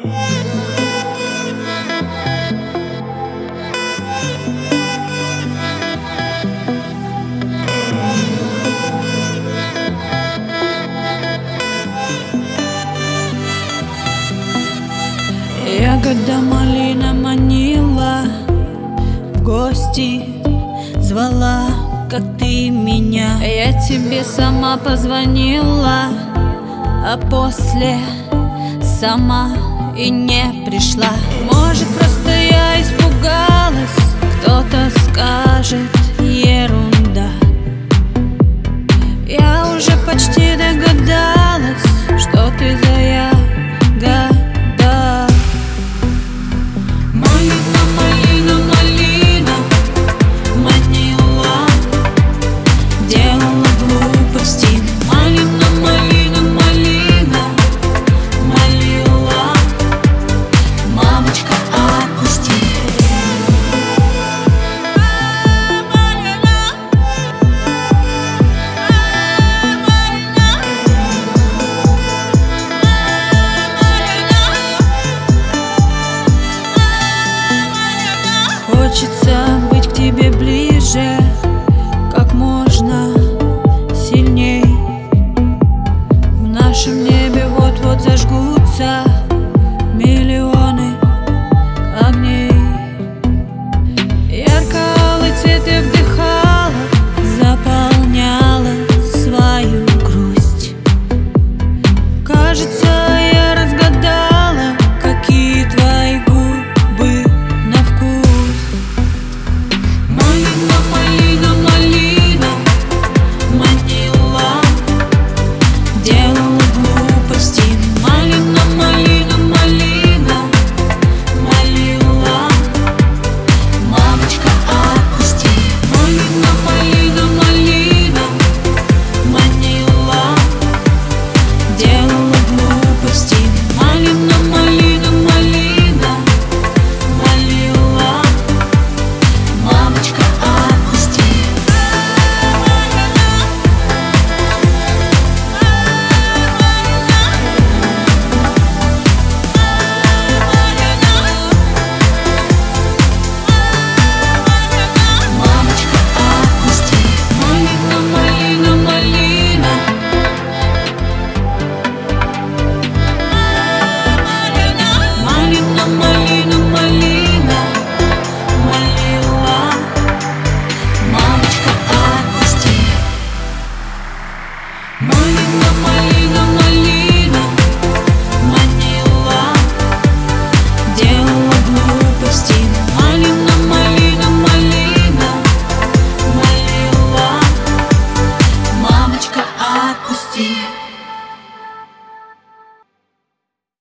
Ягода малина манила, в гости звала, как ты меня. Я тебе сама позвонила, а после сама и не пришла. Может, просто я испугалась, кто-то скажет ерунда. Я уже почти догадалась, что ты за ягода. Малина, малина, малина манила, делала глупости. Малина, малина, малина молила, мамочка, отпусти. Хочется быть к тебе ближе, как можно сильней. В нашем небе вот-вот зажгутся миллионы огней. Ярко-алый цвет я вдыхала, заполняла свою грусть. Кажется, я разгадала, какие твои губы на вкус. Малина, малина, малина манила, делала глупости. Малина, малина, малина молила, мамочка, отпусти. Малина, малина, малина манила, делала глупости. Малина, малина, малина молила, мамочка, отпусти. Мамочка, отпусти. Малина, малина, малина малина, малина, малина молила, мамочка, отпусти. Малина, малина, малина манила, делала глупости. Малина, малина, малина молила, мамочка, отпусти.